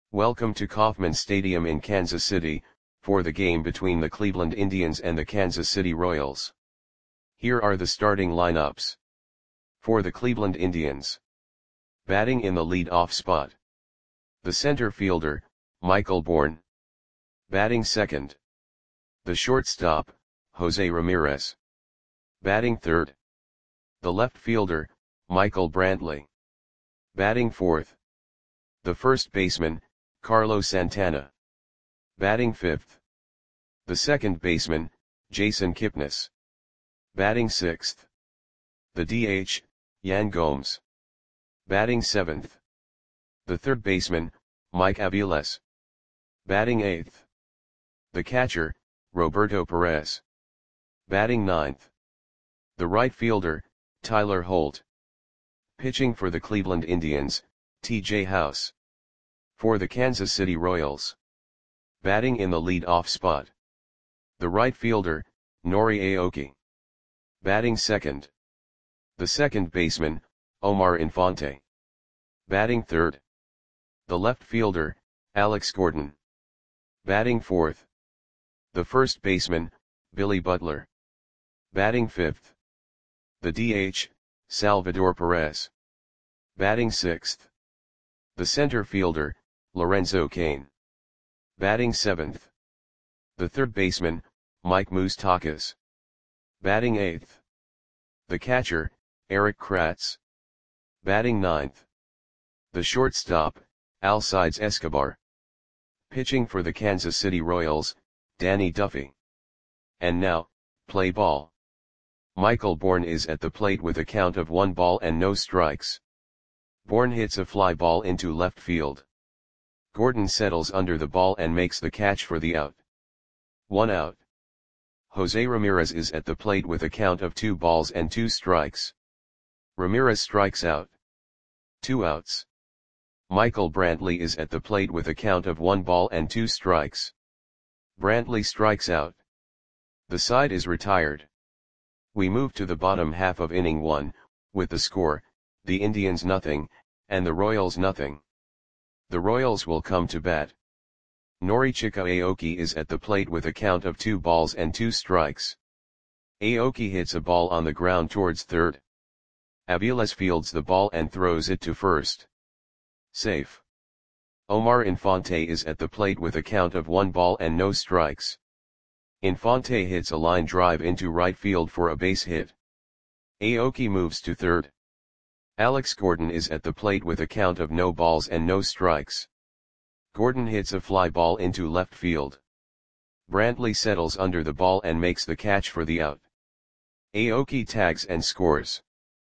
Welcome to Kauffman Stadium in Kansas City, for the game between the Cleveland Indians and the Kansas City Royals. Here are the starting lineups. For the Cleveland Indians. Batting in the lead-off spot. The center fielder, Michael Bourn. Batting second. The shortstop, Jose Ramirez. Batting third. The left fielder, Michael Brantley. Batting fourth. The first baseman, Carlos Santana. Batting fifth. The second baseman, Jason Kipnis. Batting sixth. The DH, Yan Gomes. Batting seventh. The third baseman, Mike Aviles. Batting eighth. The catcher, Roberto Perez. Batting ninth. The right fielder, Tyler Holt. Pitching for the Cleveland Indians, T.J. House. For the Kansas City Royals. Batting in the lead-off spot. The right fielder, Nori Aoki. Batting second. The second baseman, Omar Infante. Batting third. The left fielder, Alex Gordon. Batting fourth. The first baseman, Billy Butler. Batting fifth. The DH, Salvador Perez. Batting sixth. The center fielder, Lorenzo Cain. Batting seventh. The third baseman, Mike Moustakas. Batting eighth. The catcher, Eric Kratz. Batting ninth. The shortstop, Alcides Escobar. Pitching for the Kansas City Royals, Danny Duffy. And now, play ball. Michael Bourn is at the plate with a count of 1 ball and no strikes. Bourn hits a fly ball into left field. Gordon settles under the ball and makes the catch for the out. 1 out. Jose Ramirez is at the plate with a count of 2 balls and 2 strikes. Ramirez strikes out. 2 outs. Michael Brantley is at the plate with a count of 1 ball and 2 strikes. Brantley strikes out. The side is retired. We move to the bottom half of inning 1, with the score, the Indians nothing, and the Royals nothing. The Royals will come to bat. Norichika Aoki is at the plate with a count of 2 balls and 2 strikes. Aoki hits a ball on the ground towards third. Aviles fields the ball and throws it to first. Safe. Omar Infante is at the plate with a count of 1 ball and no strikes. Infante hits a line drive into right field for a base hit. Aoki moves to third. Alex Gordon is at the plate with a count of no balls and no strikes. Gordon hits a fly ball into left field. Brantley settles under the ball and makes the catch for the out. Aoki tags and scores.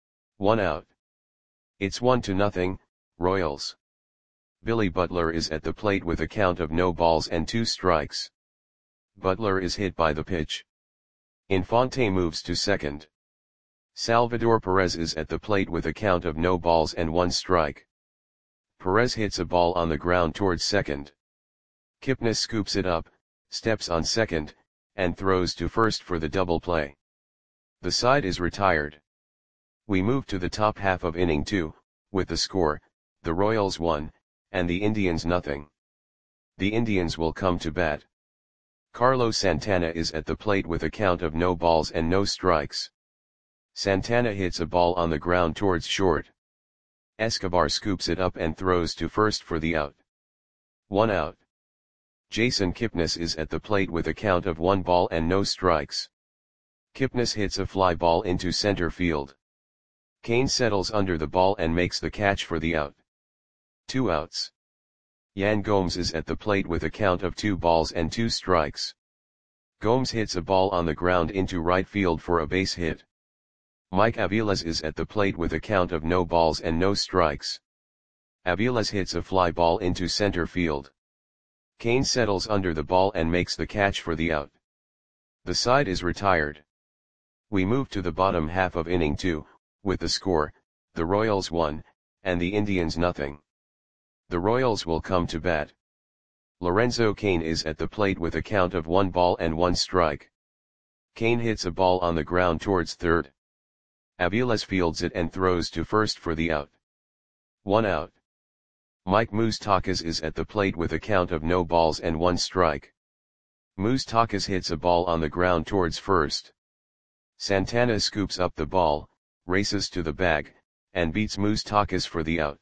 1 out. It's 1-0, Royals. Billy Butler is at the plate with a count of no balls and 2 strikes. Butler is hit by the pitch. Infante moves to second. Salvador Perez is at the plate with a count of no balls and 1 strike. Perez hits a ball on the ground towards second. Kipnis scoops it up, steps on second, and throws to first for the double play. The side is retired. We move to the top half of inning 2, with the score, the Royals 1, and the Indians nothing. The Indians will come to bat. Carlos Santana is at the plate with a count of no balls and no strikes. Santana hits a ball on the ground towards short. Escobar scoops it up and throws to first for the out. 1 out. Jason Kipnis is at the plate with a count of 1 ball and no strikes. Kipnis hits a fly ball into center field. Cain settles under the ball and makes the catch for the out. 2 outs. Yan Gomes is at the plate with a count of 2 balls and 2 strikes. Gomes hits a ball on the ground into right field for a base hit. Mike Aviles is at the plate with a count of no balls and no strikes. Aviles hits a fly ball into center field. Cain settles under the ball and makes the catch for the out. The side is retired. We move to the bottom half of inning 2, with the score, the Royals 1, and the Indians nothing. The Royals will come to bat. Lorenzo Cain is at the plate with a count of 1 ball and 1 strike. Cain hits a ball on the ground towards third. Aviles fields it and throws to first for the out. 1 out. Mike Moustakas is at the plate with a count of no balls and 1 strike. Moustakas hits a ball on the ground towards first. Santana scoops up the ball, races to the bag, and beats Moustakas for the out.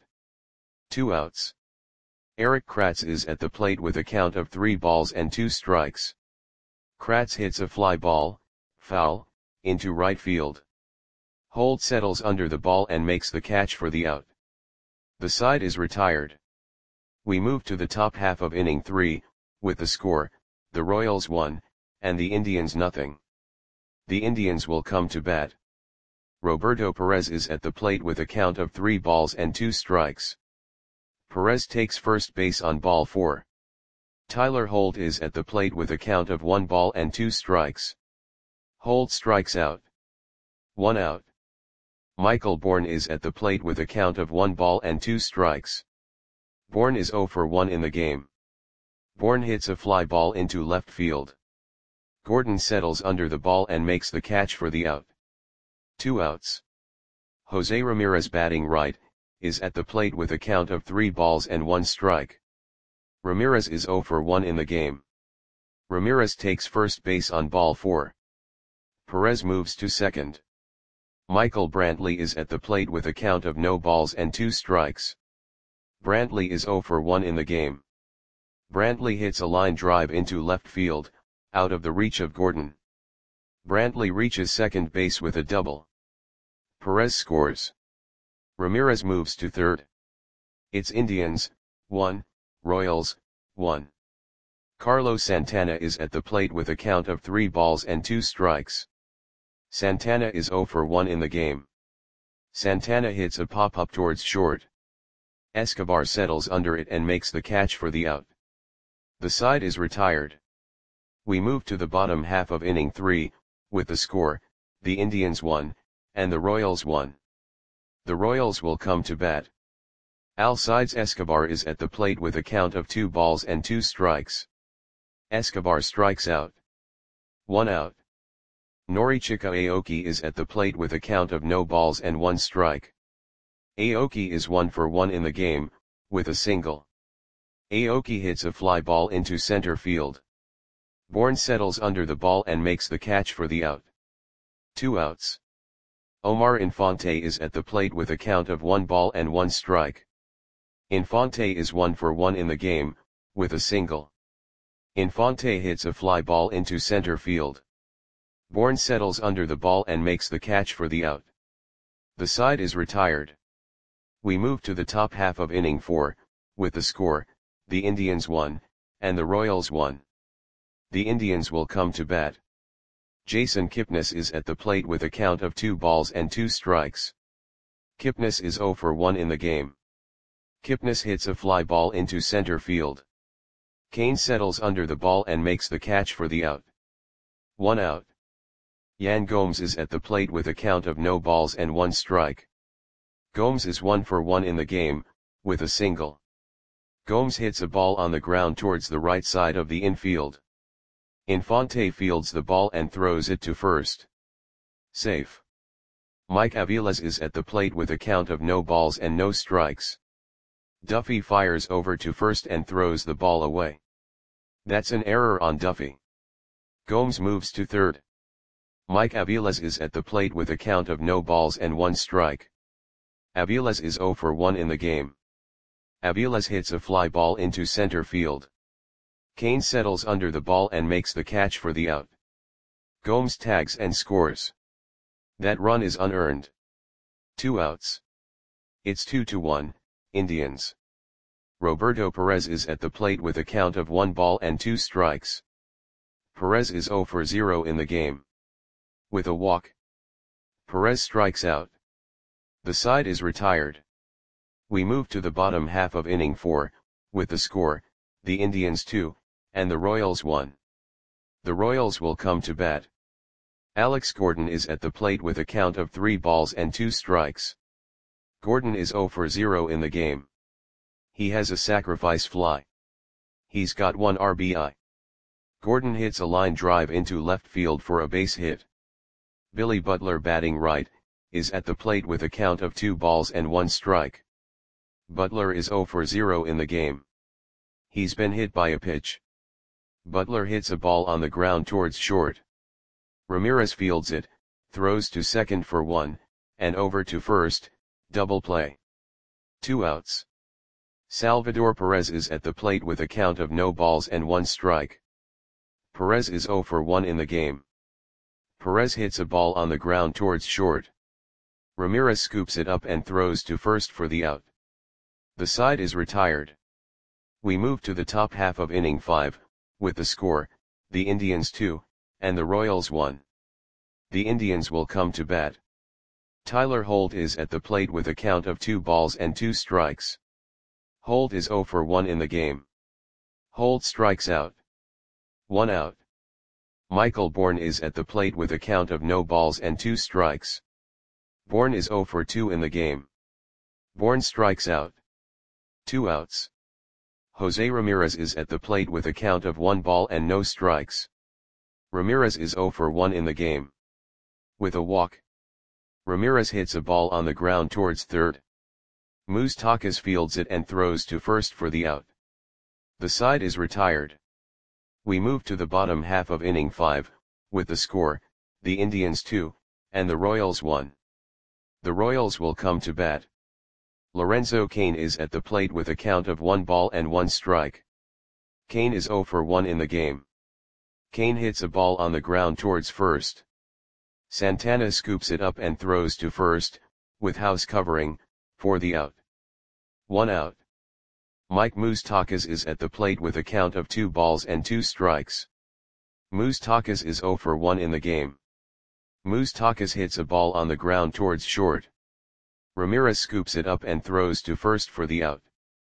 2 outs. Eric Kratz is at the plate with a count of 3 balls and 2 strikes. Kratz hits a fly ball, foul, into right field. Holt settles under the ball and makes the catch for the out. The side is retired. We move to the top half of inning 3, with the score, the Royals 1, and the Indians nothing. The Indians will come to bat. Roberto Perez is at the plate with a count of 3 balls and 2 strikes. Perez takes first base on ball 4. Tyler Holt is at the plate with a count of 1 ball and 2 strikes. Holt strikes out. 1 out. Michael Bourne is at the plate with a count of 1 ball and 2 strikes. Bourne is 0 for 1 in the game. Bourne hits a fly ball into left field. Gordon settles under the ball and makes the catch for the out. 2 outs. Jose Ramirez, batting right, is at the plate with a count of 3 balls and 1 strike. Ramirez is 0 for 1 in the game. Ramirez takes first base on ball 4. Perez moves to second. Michael Brantley is at the plate with a count of no balls and 2 strikes. Brantley is 0 for 1 in the game. Brantley hits a line drive into left field, out of the reach of Gordon. Brantley reaches second base with a double. Perez scores. Ramirez moves to third. It's Indians, 1, Royals, 1. Carlos Santana is at the plate with a count of 3 balls and 2 strikes. Santana is 0 for 1 in the game. Santana hits a pop-up towards short. Escobar settles under it and makes the catch for the out. The side is retired. We move to the bottom half of inning 3, with the score, the Indians 1, and the Royals 1. The Royals will come to bat. Alcides Escobar is at the plate with a count of 2 balls and 2 strikes. Escobar strikes out. 1 out. Norichika Aoki is at the plate with a count of no balls and 1 strike. Aoki is 1 for 1 in the game, with a single. Aoki hits a fly ball into center field. Bourne settles under the ball and makes the catch for the out. 2 outs. Omar Infante is at the plate with a count of 1 ball and 1 strike. Infante is 1 for 1 in the game, with a single. Infante hits a fly ball into center field. Bourne settles under the ball and makes the catch for the out. The side is retired. We move to the top half of inning 4, with the score, the Indians 1, and the Royals 1. The Indians will come to bat. Jason Kipnis is at the plate with a count of 2 balls and 2 strikes. Kipnis is 0 for 1 in the game. Kipnis hits a fly ball into center field. Kane settles under the ball and makes the catch for the out. 1 out. Yan Gomes is at the plate with a count of no balls and 1 strike. Gomes is 1 for 1 in the game, with a single. Gomes hits a ball on the ground towards the right side of the infield. Infante fields the ball and throws it to first. Safe. Mike Aviles is at the plate with a count of no balls and no strikes. Duffy fires over to first and throws the ball away. That's an error on Duffy. Gomes moves to third. Mike Aviles is at the plate with a count of no balls and 1 strike. Aviles is 0 for 1 in the game. Aviles hits a fly ball into center field. Kane settles under the ball and makes the catch for the out. Gomes tags and scores. That run is unearned. 2 outs. It's 2-1, Indians. Roberto Perez is at the plate with a count of 1 ball and 2 strikes. Perez is 0 for 0 in the game. With a walk. Perez strikes out. The side is retired. We move to the bottom half of inning 4, with the score, the Indians 2, and the Royals 1. The Royals will come to bat. Alex Gordon is at the plate with a count of 3 balls and 2 strikes. Gordon is 0 for 0 in the game. He has a sacrifice fly. He's got 1 RBI. Gordon hits a line drive into left field for a base hit. Billy Butler, batting right, is at the plate with a count of 2 balls and 1 strike. Butler is 0 for 0 in the game. He's been hit by a pitch. Butler hits a ball on the ground towards short. Ramirez fields it, throws to second for 1, and over to first, double play. 2 outs. Salvador Perez is at the plate with a count of no balls and 1 strike. Perez is 0 for 1 in the game. Perez hits a ball on the ground towards short. Ramirez scoops it up and throws to first for the out. The side is retired. We move to the top half of inning 5, with the score, the Indians 2, and the Royals 1. The Indians will come to bat. Tyler Holt is at the plate with a count of 2 balls and 2 strikes. Holt is 0 for 1 in the game. Holt strikes out. 1 out. Michael Bourne is at the plate with a count of no balls and 2 strikes. Bourne is 0 for 2 in the game. Bourne strikes out. 2 outs. Jose Ramirez is at the plate with a count of 1 ball and no strikes. Ramirez is 0 for 1 in the game. With a walk. Ramirez hits a ball on the ground towards third. Moustakas fields it and throws to first for the out. The side is retired. We move to the bottom half of inning 5, with the score, the Indians 2, and the Royals 1. The Royals will come to bat. Lorenzo Cain is at the plate with a count of 1 ball and 1 strike. Cain is 0 for 1 in the game. Cain hits a ball on the ground towards first. Santana scoops it up and throws to first, with house covering, for the out. 1 out. Mike Moustakas is at the plate with a count of 2 balls and 2 strikes. Moustakas is 0 for 1 in the game. Moustakas hits a ball on the ground towards short. Ramirez scoops it up and throws to first for the out.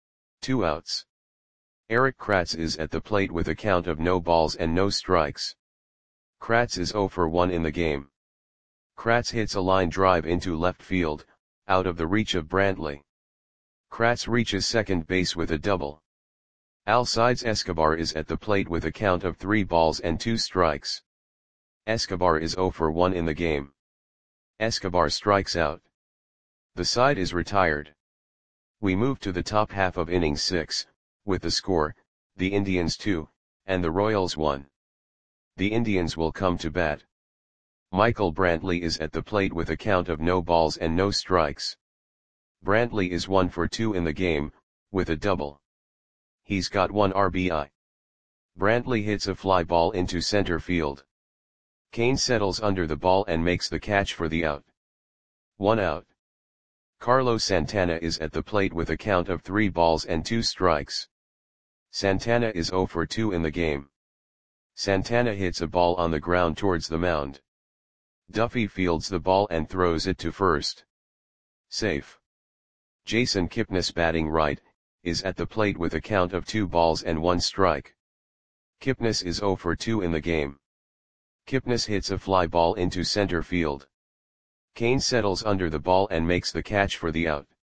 2 outs. Erik Kratz is at the plate with a count of no balls and no strikes. Kratz is 0 for 1 in the game. Kratz hits a line drive into left field, out of the reach of Brantley. Kratz reaches second base with a double. Alcides Escobar is at the plate with a count of 3 balls and 2 strikes. Escobar is 0 for 1 in the game. Escobar strikes out. The side is retired. We move to the top half of inning 6, with the score, the Indians 2, and the Royals 1. The Indians will come to bat. Michael Brantley is at the plate with a count of no balls and no strikes. Brantley is 1 for 2 in the game, with a double. He's got 1 RBI. Brantley hits a fly ball into center field. Cain settles under the ball and makes the catch for the out. 1 out. Carlos Santana is at the plate with a count of 3 balls and 2 strikes. Santana is 0 for 2 in the game. Santana hits a ball on the ground towards the mound. Duffy fields the ball and throws it to first. Safe. Jason Kipnis, batting right, is at the plate with a count of 2 balls and 1 strike. Kipnis is 0 for 2 in the game. Kipnis hits a fly ball into center field. Cain settles under the ball and makes the catch for the out.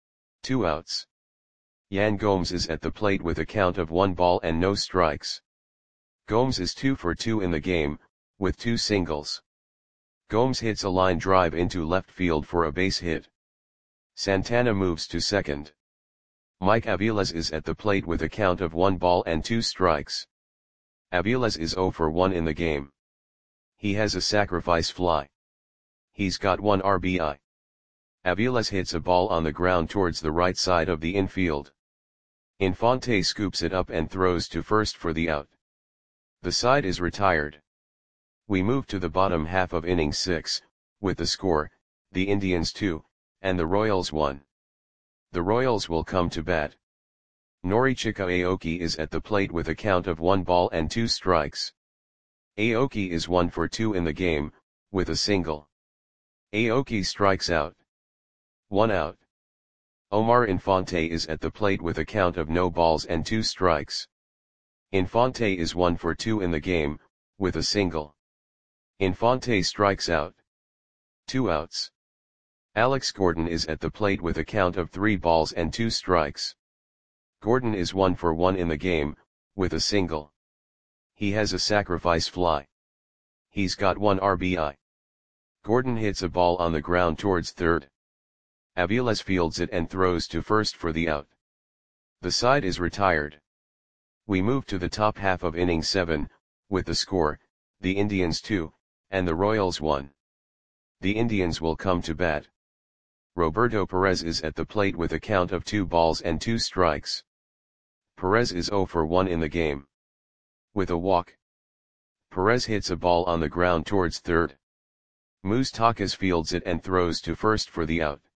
2 outs. Yan Gomes is at the plate with a count of 1 ball and no strikes. Gomes is 2 for 2 in the game, with 2 singles. Gomes hits a line drive into left field for a base hit. Santana moves to second. Mike Aviles is at the plate with a count of 1 ball and 2 strikes. Aviles is 0 for 1 in the game. He has a sacrifice fly. He's got 1 RBI. Aviles hits a ball on the ground towards the right side of the infield. Infante scoops it up and throws to first for the out. The side is retired. We move to the bottom half of inning 6, with the score, the Indians 2, and the Royals 1. The Royals will come to bat. Norichika Aoki is at the plate with a count of 1 ball and 2 strikes. Aoki is 1 for 2 in the game, with a single. Aoki strikes out. 1 out. Omar Infante is at the plate with a count of no balls and 2 strikes. Infante is 1 for 2 in the game, with a single. Infante strikes out. 2 outs. Alex Gordon is at the plate with a count of 3 balls and 2 strikes. Gordon is 1 for 1 in the game, with a single. He has a sacrifice fly. He's got 1 RBI. Gordon hits a ball on the ground towards third. Aviles fields it and throws to first for the out. The side is retired. We move to the top half of inning 7, with the score, the Indians 2, and the Royals 1. The Indians will come to bat. Roberto Perez is at the plate with a count of 2 balls and 2 strikes. Perez is 0 for 1 in the game. With a walk, Perez hits a ball on the ground towards third. Moustakas fields it and throws to first for the out.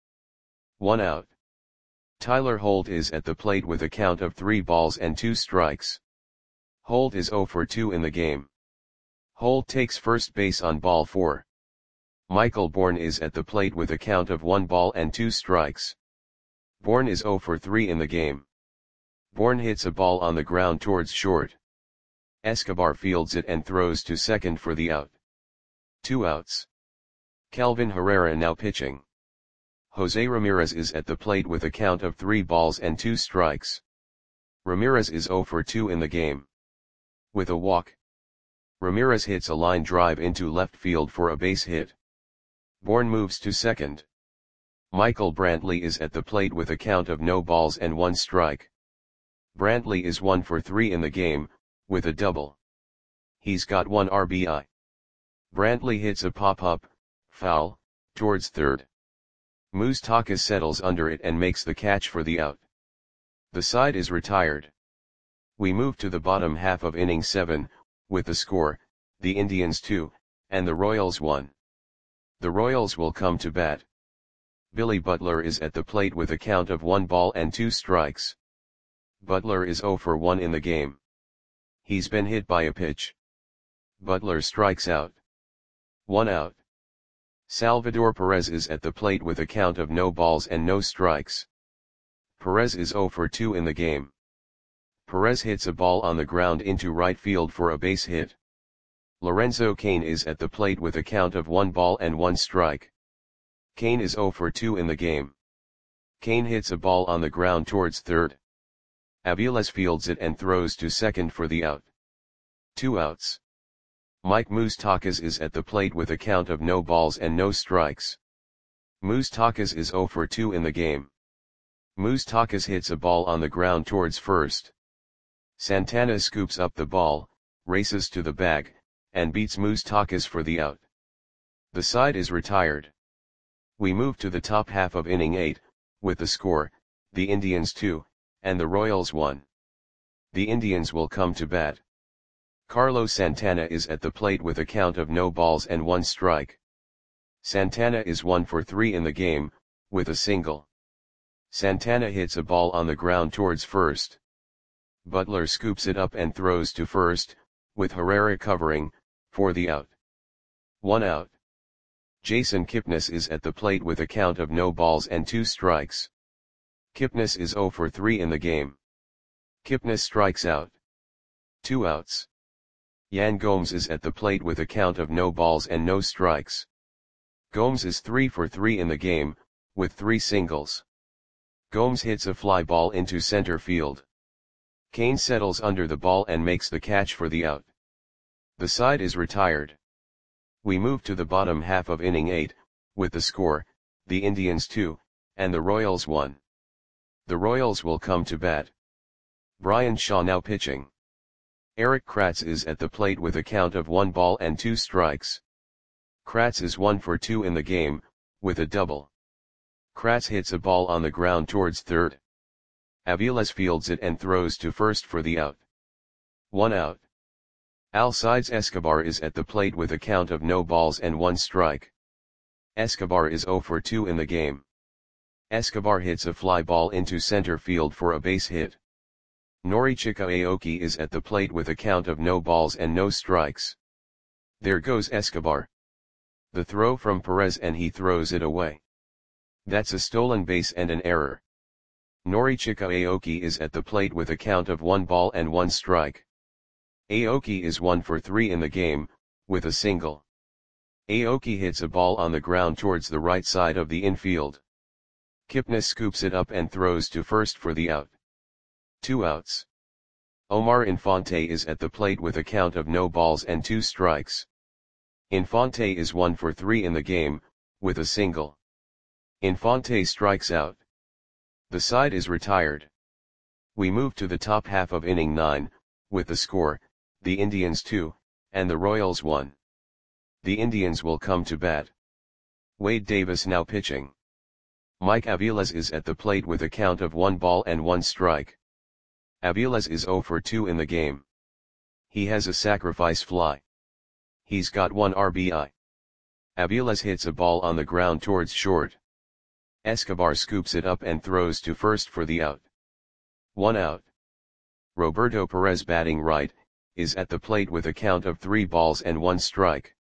1 out. Tyler Holt is at the plate with a count of 3 balls and 2 strikes. Holt is 0 for 2 in the game. Holt takes first base on ball 4. Michael Bourne is at the plate with a count of 1 ball and 2 strikes. Bourne is 0 for 3 in the game. Bourne hits a ball on the ground towards short. Escobar fields it and throws to second for the out. 2 outs. Kelvin Herrera now pitching. Jose Ramirez is at the plate with a count of 3 balls and 2 strikes. Ramirez is 0 for 2 in the game. With a walk, Ramirez hits a line drive into left field for a base hit. Bourne moves to second. Michael Brantley is at the plate with a count of no balls and 1 strike. Brantley is 1 for 3 in the game, with a double. He's got 1 RBI. Brantley hits a pop-up, foul, towards third. Moustakas settles under it and makes the catch for the out. The side is retired. We move to the bottom half of inning 7, with the score, the Indians 2, and the Royals 1. The Royals will come to bat. Billy Butler is at the plate with a count of 1 ball and 2 strikes. Butler is 0 for 1 in the game. He's been hit by a pitch. Butler strikes out. 1 out. Salvador Perez is at the plate with a count of no balls and no strikes. Perez is 0 for 2 in the game. Perez hits a ball on the ground into right field for a base hit. Lorenzo Cain is at the plate with a count of 1 ball and 1 strike. Cain is 0 for 2 in the game. Cain hits a ball on the ground towards third. Aviles fields it and throws to second for the out. 2 outs. Mike Moustakas is at the plate with a count of no balls and no strikes. Moustakas is 0 for 2 in the game. Moustakas hits a ball on the ground towards first. Santana scoops up the ball, races to the bag, and beats Moustakas for the out. The side is retired. We move to the top half of inning 8, with the score, the Indians 2, and the Royals 1. The Indians will come to bat. Carlos Santana is at the plate with a count of no balls and 1 strike. Santana is 1 for 3 in the game, with a single. Santana hits a ball on the ground towards first. Butler scoops it up and throws to first, with Herrera covering, for the out. 1 out. Jason Kipnis is at the plate with a count of no balls and 2 strikes. Kipnis is 0 for 3 in the game. Kipnis strikes out. 2 outs. Yan Gomes is at the plate with a count of no balls and no strikes. Gomes is 3 for 3 in the game, with 3 singles. Gomes hits a fly ball into center field. Cain settles under the ball and makes the catch for the out. The side is retired. We move to the bottom half of inning 8, with the score, the Indians 2, and the Royals 1. The Royals will come to bat. Brian Shaw now pitching. Eric Kratz is at the plate with a count of 1 ball and 2 strikes. Kratz is 1 for 2 in the game, with a double. Kratz hits a ball on the ground towards third. Aviles fields it and throws to first for the out. 1 out. Alcides Escobar is at the plate with a count of no balls and 1 strike. Escobar is 0 for 2 in the game. Escobar hits a fly ball into center field for a base hit. Norichika Aoki is at the plate with a count of no balls and no strikes. There goes Escobar. The throw from Perez and he throws it away. That's a stolen base and an error. Norichika Aoki is at the plate with a count of 1 ball and 1 strike. Aoki is 1 for 3 in the game, with a single. Aoki hits a ball on the ground towards the right side of the infield. Kipnis scoops it up and throws to first for the out. 2 outs. Omar Infante is at the plate with a count of no balls and 2 strikes. Infante is 1 for 3 in the game, with a single. Infante strikes out. The side is retired. We move to the top half of inning 9, with the score, the Indians 2, and the Royals 1. The Indians will come to bat. Wade Davis now pitching. Mike Aviles is at the plate with a count of 1 ball and 1 strike. Aviles is 0 for 2 in the game. He has a sacrifice fly. He's got 1 RBI. Aviles hits a ball on the ground towards short. Escobar scoops it up and throws to first for the out. 1 out. Roberto Perez batting right, is at the plate with a count of 3 balls and 1 strike.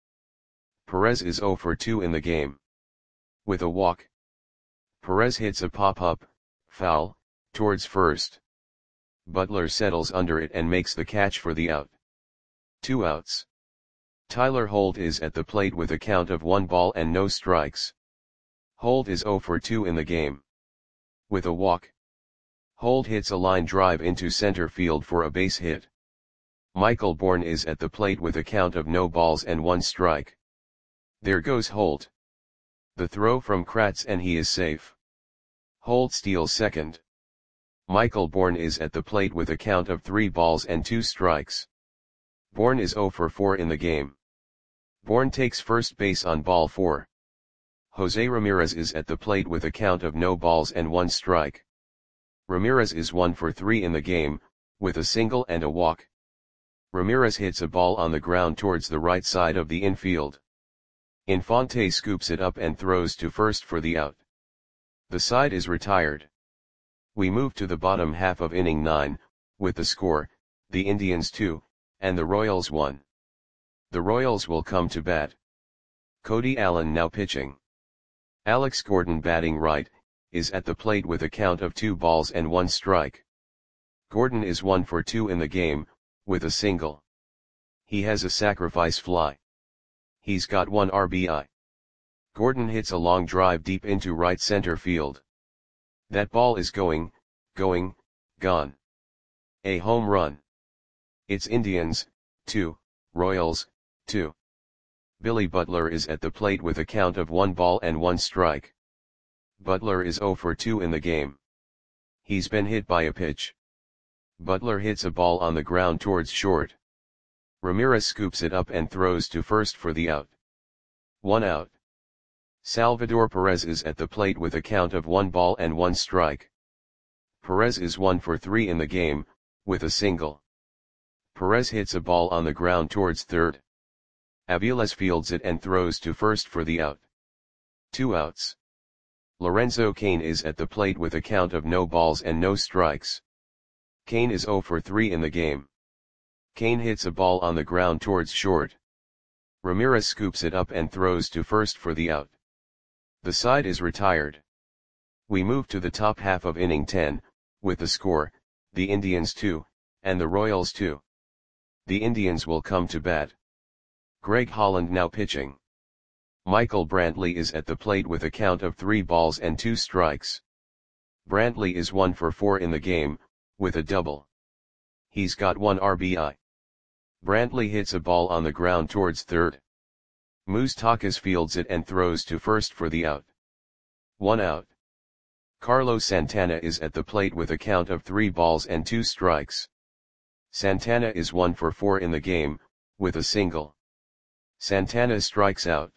Perez is 0 for 2 in the game. With a walk. Perez hits a pop-up, foul, towards first. Butler settles under it and makes the catch for the out. 2 outs. Tyler Holt is at the plate with a count of 1 ball and no strikes. Holt is 0 for 2 in the game. With a walk. Holt hits a line drive into center field for a base hit. Michael Bourne is at the plate with a count of no balls and 1 strike. There goes Holt. The throw from Kratz and he is safe. Holt steals second. Michael Bourne is at the plate with a count of 3 balls and 2 strikes. Bourne is 0 for 4 in the game. Bourne takes first base on ball 4. Jose Ramirez is at the plate with a count of no balls and 1 strike. Ramirez is 1 for 3 in the game, with a single and a walk. Ramirez hits a ball on the ground towards the right side of the infield. Infante scoops it up and throws to first for the out. The side is retired. We move to the bottom half of inning 9, with the score, the Indians 2, and the Royals 1. The Royals will come to bat. Cody Allen now pitching. Alex Gordon batting right, is at the plate with a count of 2 balls and 1 strike. Gordon is 1 for 2 in the game, with a single. He has a sacrifice fly. He's got 1 RBI. Gordon hits a long drive deep into right center field. That ball is going, gone. A home run. It's Indians, 2, Royals, 2. Billy Butler is at the plate with a count of 1 ball and 1 strike. Butler is 0 for 2 in the game. He's been hit by a pitch. Butler hits a ball on the ground towards short. Ramirez scoops it up and throws to first for the out. 1 out. Salvador Perez is at the plate with a count of 1 ball and 1 strike. Perez is 1 for 3 in the game, with a single. Perez hits a ball on the ground towards third. Aviles fields it and throws to first for the out. 2 outs. Lorenzo Cain is at the plate with a count of no balls and no strikes. Cain is 0 for 3 in the game. Cain hits a ball on the ground towards short. Ramirez scoops it up and throws to first for the out. The side is retired. We move to the top half of inning 10, with the score, the Indians 2, and the Royals 2. The Indians will come to bat. Greg Holland now pitching. Michael Brantley is at the plate with a count of 3 balls and 2 strikes. Brantley is 1 for 4 in the game, with a double. He's got 1 RBI. Brantley hits a ball on the ground towards third. Moustakas fields it and throws to first for the out. 1 out. Carlos Santana is at the plate with a count of 3 balls and 2 strikes. Santana is 1 for 4 in the game, with a single. Santana strikes out.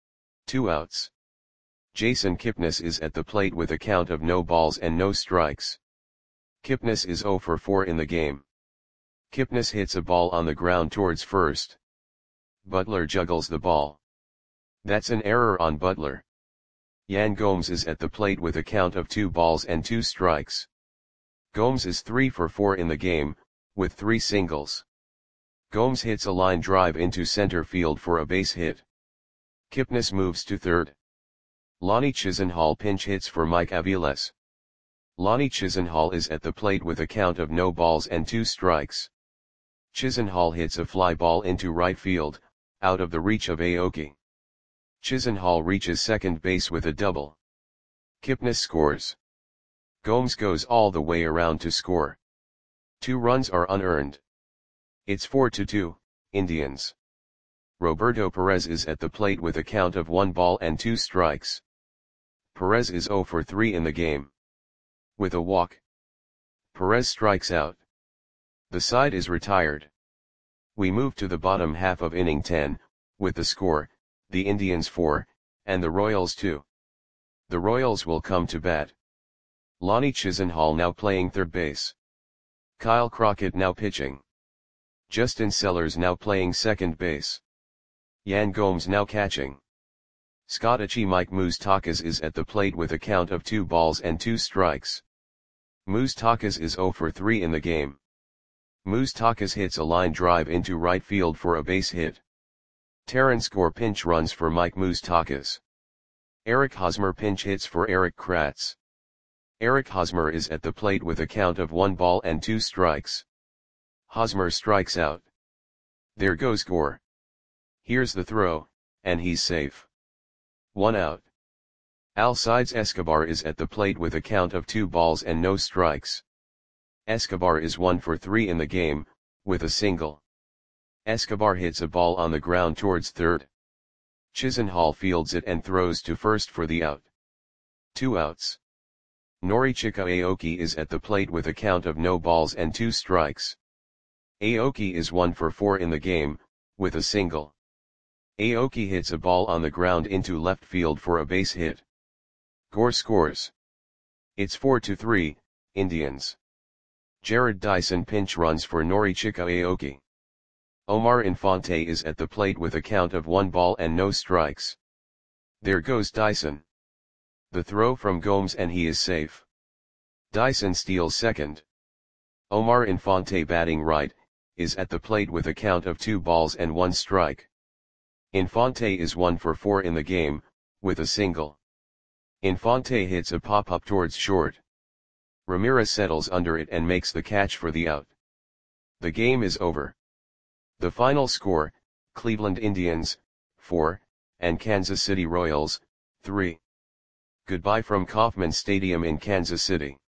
2 outs. Jason Kipnis is at the plate with a count of no balls and no strikes. Kipnis is 0 for 4 in the game. Kipnis hits a ball on the ground towards first. Butler juggles the ball. That's an error on Butler. Yan Gomes is at the plate with a count of 2 balls and 2 strikes. Gomes is 3 for 4 in the game, with 3 singles. Gomes hits a line drive into center field for a base hit. Kipnis moves to third. Lonnie Chisenhall pinch hits for Mike Aviles. Lonnie Chisenhall is at the plate with a count of no balls and 2 strikes. Chisenhall hits a fly ball into right field, out of the reach of Aoki. Chisenhall reaches second base with a double. Kipnis scores. Gomes goes all the way around to score. 2 runs are unearned. It's 4-2, Indians. Roberto Perez is at the plate with a count of 1 ball and 2 strikes. Perez is 0 for 3 in the game. With a walk, Perez strikes out. The side is retired. We move to the bottom half of inning 10, with the score, the Indians 4, and the Royals 2. The Royals will come to bat. Lonnie Chisenhall now playing third base. Kyle Crockett now pitching. Justin Sellers now playing second base. Yan Gomes now catching. Scottichi Mike Moustakas is at the plate with a count of 2 balls and 2 strikes. Moustakas is 0 for 3 in the game. Moustakas hits a line drive into right field for a base hit. Terrence Gore pinch runs for Mike Moustakas. Eric Hosmer pinch hits for Eric Kratz. Eric Hosmer is at the plate with a count of 1 ball and 2 strikes. Hosmer strikes out. There goes Gore. Here's the throw, and he's safe. 1 out. Alcides Escobar is at the plate with a count of 2 balls and no strikes. Escobar is 1 for 3 in the game, with a single. Escobar hits a ball on the ground towards third. Chisenhall fields it and throws to first for the out. 2 outs. Norichika Aoki is at the plate with a count of no balls and 2 strikes. Aoki is 1 for 4 in the game, with a single. Aoki hits a ball on the ground into left field for a base hit. Gore scores. It's 4-3, Indians. Jared Dyson pinch runs for Norichika Aoki. Omar Infante is at the plate with a count of 1 ball and no strikes. There goes Dyson. The throw from Gomes and he is safe. Dyson steals second. Omar Infante batting right, is at the plate with a count of 2 balls and 1 strike. Infante is 1 for 4 in the game, with a single. Infante hits a pop-up towards short. Ramirez settles under it and makes the catch for the out. The game is over. The final score, Cleveland Indians, 4, and Kansas City Royals, 3. Goodbye from Kauffman Stadium in Kansas City.